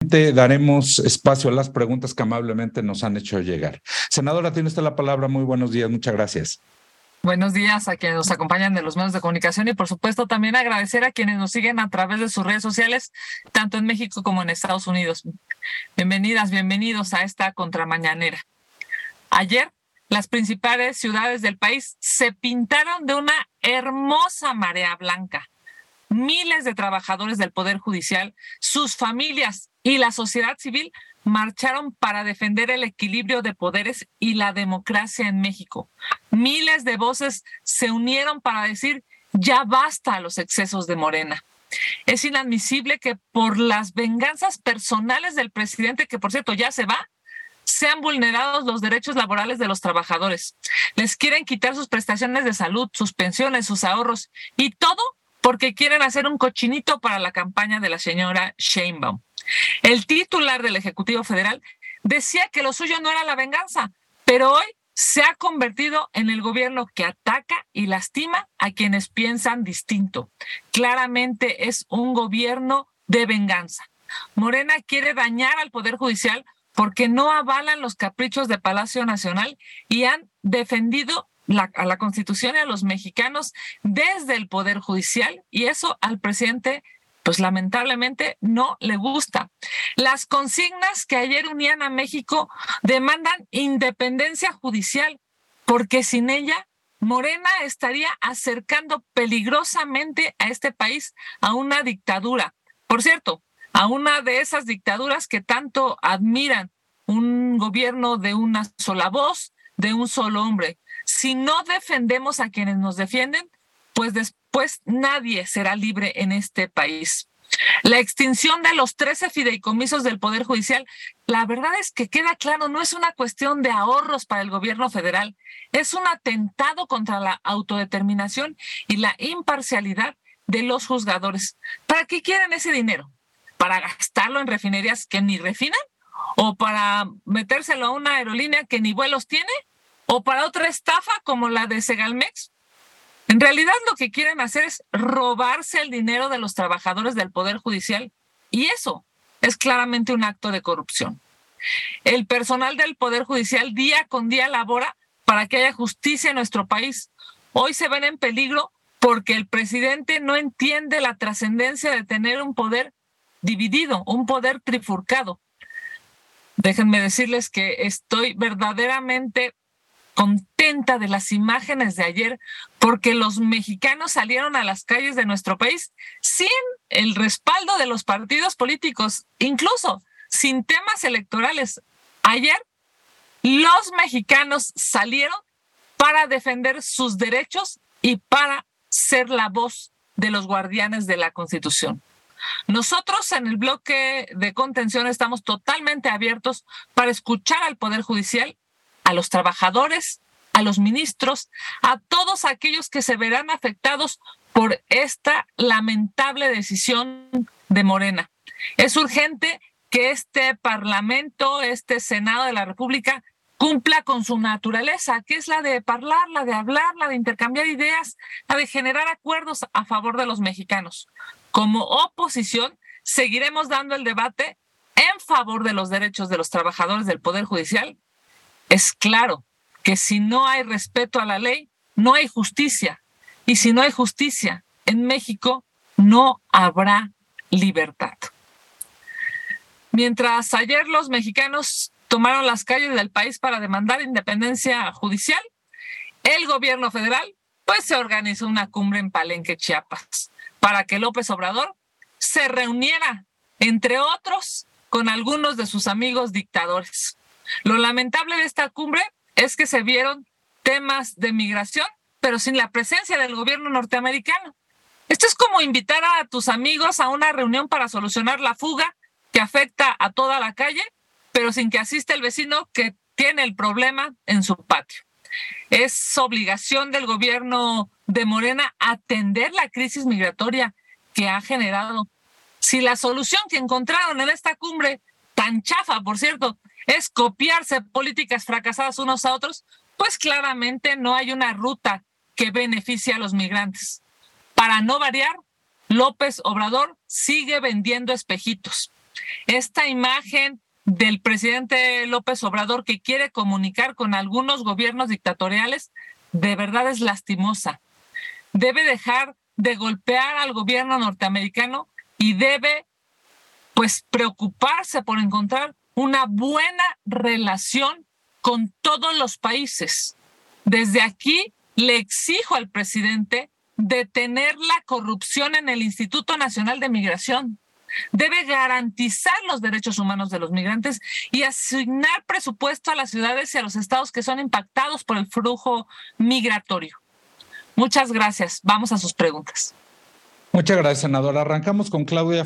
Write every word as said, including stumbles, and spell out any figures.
posteriormente daremos espacio a las preguntas que amablemente nos han hecho llegar. Senadora, tiene usted la palabra. Muy buenos días, muchas gracias. Buenos días a quienes nos acompañan de los medios de comunicación y por supuesto también agradecer a quienes nos siguen a través de sus redes sociales, tanto en México como en Estados Unidos. Bienvenidas, bienvenidos a esta contramañanera. Ayer, las principales ciudades del país se pintaron de una hermosa marea blanca. Miles de trabajadores del Poder Judicial, sus familias y la sociedad civil marcharon para defender el equilibrio de poderes y la democracia en México. Miles de voces se unieron para decir ya basta a los excesos de Morena. Es inadmisible que por las venganzas personales del presidente, que por cierto ya se va, sean vulnerados los derechos laborales de los trabajadores. Les quieren quitar sus prestaciones de salud, sus pensiones, sus ahorros y todo porque quieren hacer un cochinito para la campaña de la señora Sheinbaum. El titular del Ejecutivo Federal decía que lo suyo no era la venganza, pero hoy se ha convertido en el gobierno que ataca y lastima a quienes piensan distinto. Claramente es un gobierno de venganza. Morena quiere dañar al Poder Judicial porque no avalan los caprichos de Palacio Nacional y han defendido la, a la Constitución y a los mexicanos desde el Poder Judicial, y eso al presidente pues lamentablemente no le gusta. Las consignas que ayer unían a México demandan independencia judicial, porque sin ella Morena estaría acercando peligrosamente a este país a una dictadura. Por cierto, a una de esas dictaduras que tanto admiran, un gobierno de una sola voz, de un solo hombre. Si no defendemos a quienes nos defienden, pues después nadie será libre en este país. La extinción de los trece fideicomisos del Poder Judicial, la verdad es que queda claro, no es una cuestión de ahorros para el gobierno federal, es un atentado contra la autodeterminación y la imparcialidad de los juzgadores. ¿Para qué quieren ese dinero? ¿Para gastarlo en refinerías que ni refinan? ¿O para metérselo a una aerolínea que ni vuelos tiene? ¿O para otra estafa como la de Segalmex? En realidad lo que quieren hacer es robarse el dinero de los trabajadores del Poder Judicial, y eso es claramente un acto de corrupción. El personal del Poder Judicial día con día labora para que haya justicia en nuestro país. Hoy se ven en peligro porque el presidente no entiende la trascendencia de tener un poder dividido, un poder trifurcado. Déjenme decirles que estoy verdaderamente contenta de las imágenes de ayer porque los mexicanos salieron a las calles de nuestro país sin el respaldo de los partidos políticos, incluso sin temas electorales. Ayer los mexicanos salieron para defender sus derechos y para ser la voz de los guardianes de la Constitución. Nosotros en el bloque de contención estamos totalmente abiertos para escuchar al Poder Judicial, a los trabajadores, a los ministros, a todos aquellos que se verán afectados por esta lamentable decisión de Morena. Es urgente que este Parlamento, este Senado de la República, cumpla con su naturaleza, que es la de hablar, la de hablar, la de intercambiar ideas, la de generar acuerdos a favor de los mexicanos. Como oposición, seguiremos dando el debate en favor de los derechos de los trabajadores del Poder Judicial. Es claro que si no hay respeto a la ley, no hay justicia. Y si no hay justicia, en México no habrá libertad. Mientras ayer los mexicanos tomaron las calles del país para demandar independencia judicial, el gobierno federal pues se organizó una cumbre en Palenque, Chiapas, para que López Obrador se reuniera, entre otros, con algunos de sus amigos dictadores. Lo lamentable de esta cumbre es que se vieron temas de migración, pero sin la presencia del gobierno norteamericano. Esto es como invitar a tus amigos a una reunión para solucionar la fuga que afecta a toda la calle, pero sin que asista el vecino que tiene el problema en su patio. Es obligación del gobierno de Morena atender la crisis migratoria que ha generado. Si la solución que encontraron en esta cumbre, tan chafa, por cierto, es copiarse políticas fracasadas unos a otros, pues claramente no hay una ruta que beneficie a los migrantes. Para no variar, López Obrador sigue vendiendo espejitos. Esta imagen del presidente López Obrador que quiere comunicar con algunos gobiernos dictatoriales, de verdad es lastimosa. Debe dejar de golpear al gobierno norteamericano y debe, pues, preocuparse por encontrar una buena relación con todos los países. Desde aquí le exijo al presidente detener la corrupción en el Instituto Nacional de Migración. Debe garantizar los derechos humanos de los migrantes y asignar presupuesto a las ciudades y a los estados que son impactados por el flujo migratorio. Muchas gracias. Vamos a sus preguntas. Muchas gracias, senadora. Arrancamos con Claudia